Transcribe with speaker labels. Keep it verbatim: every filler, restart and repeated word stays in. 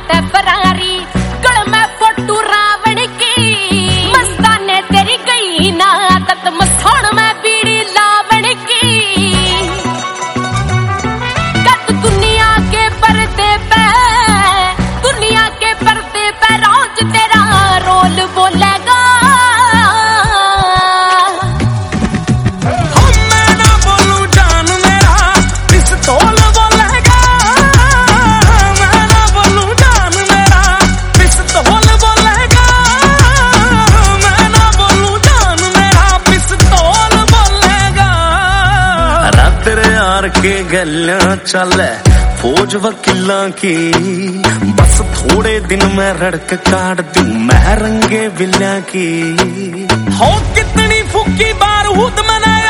Speaker 1: ते फरारी गल में फोटू रावण की मस्ताने तेरी गई ना आदत मसौड़ में बीड़ी लावण की कद दुनिया के पर्दे पे दुनिया के पर्दे पे रोज तेरा रोल बोलेगा
Speaker 2: के गलियां चल फौज वकीलां की बस थोड़े दिन में रड़क काट दूं मैं रंगे बिल्लियां की हो कितनी फूकी बारूद मनाया